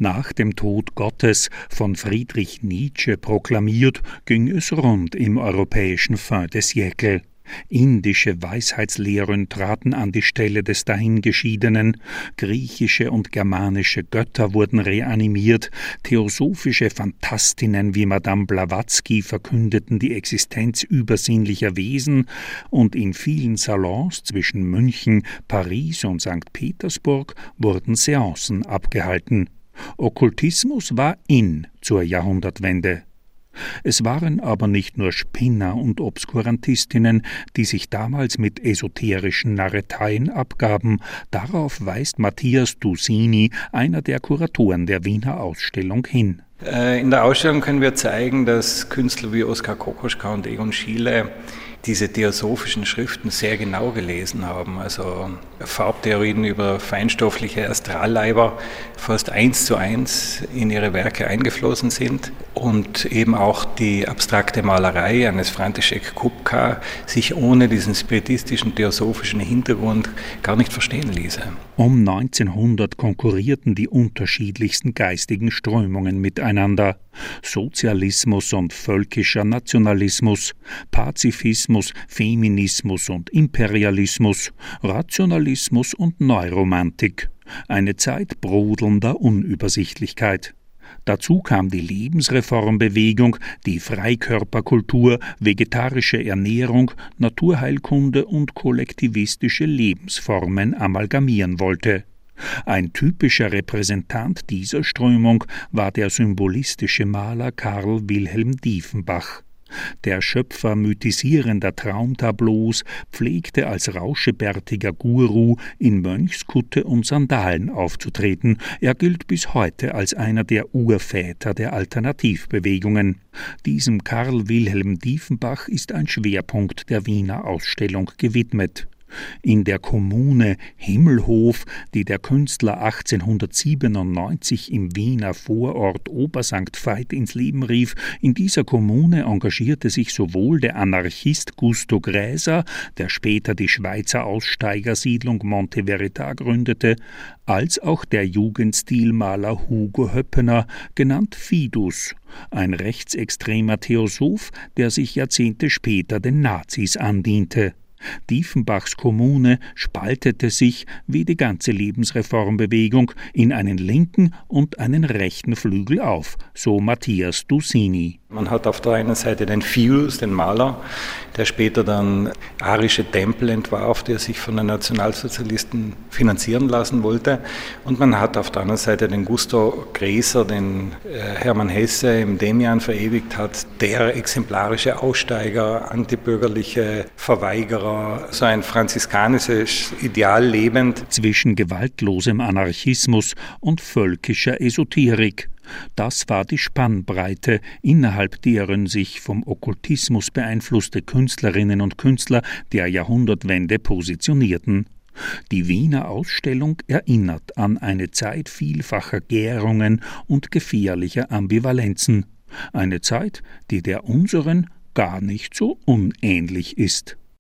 Nach dem Tod Gottes, von Friedrich Nietzsche proklamiert, ging es rund im europäischen fin de siècle. Indische Weisheitslehren traten an die Stelle des Dahingeschiedenen, griechische und germanische Götter wurden reanimiert, theosophische Phantastinnen wie Madame Blavatsky verkündeten die Existenz übersinnlicher Wesen und in vielen Salons zwischen München, Paris und St. Petersburg wurden Seancen abgehalten. Okkultismus war in zur Jahrhundertwende. Es waren aber nicht nur Spinner und Obskurantistinnen, die sich damals mit esoterischen Narreteien abgaben. Darauf weist Matthias Dusini, einer der Kuratoren der Wiener Ausstellung, hin. In der Ausstellung können wir zeigen, dass Künstler wie Oskar Kokoschka und Egon Schiele diese theosophischen Schriften sehr genau gelesen haben. Also Farbtheorien über feinstoffliche Astralleiber fast 1:1 in ihre Werke eingeflossen sind und eben auch die abstrakte Malerei eines František Kupka sich ohne diesen spiritistischen, theosophischen Hintergrund gar nicht verstehen ließe. Um 1900 konkurrierten die unterschiedlichsten geistigen Strömungen miteinander. Sozialismus und völkischer Nationalismus, Pazifismus, Feminismus und Imperialismus, Rationalismus und Neuromantik. Eine Zeit brodelnder Unübersichtlichkeit. Dazu kam die Lebensreformbewegung, die Freikörperkultur, vegetarische Ernährung, Naturheilkunde und kollektivistische Lebensformen amalgamieren wollte. Ein typischer Repräsentant dieser Strömung war der symbolistische Maler Karl Wilhelm Diefenbach. Der Schöpfer mythisierender Traumtableaus pflegte als rauschebärtiger Guru in Mönchskutte und Sandalen aufzutreten. Er gilt bis heute als einer der Urväter der Alternativbewegungen. Diesem Karl Wilhelm Diefenbach ist ein Schwerpunkt der Wiener Ausstellung gewidmet. In der Kommune Himmelhof, die der Künstler 1897 im Wiener Vorort Obersankt Veit ins Leben rief, in dieser Kommune engagierte sich sowohl der Anarchist Gusto Gräser, der später die Schweizer Aussteigersiedlung Monte Verita gründete, als auch der Jugendstilmaler Hugo Höppener, genannt Fidus, ein rechtsextremer Theosoph, der sich Jahrzehnte später den Nazis andiente. Diefenbachs Kommune spaltete sich, wie die ganze Lebensreformbewegung, in einen linken und einen rechten Flügel auf, so Matthias Dusini. Man hat auf der einen Seite den Fidus, den Maler, der später dann arische Tempel entwarf, der sich von den Nationalsozialisten finanzieren lassen wollte. Und man hat auf der anderen Seite den Gusto Gräser, den Hermann Hesse im Demian verewigt hat, der exemplarische Aussteiger, antibürgerliche Verweigerer, so ein franziskanisches Ideal lebend. Zwischen gewaltlosem Anarchismus und völkischer Esoterik. Das war die Spannbreite, innerhalb deren sich vom Okkultismus beeinflusste Künstlerinnen und Künstler der Jahrhundertwende positionierten. Die Wiener Ausstellung erinnert an eine Zeit vielfacher Gärungen und gefährlicher Ambivalenzen. Eine Zeit, die der unseren gar nicht so unähnlich ist.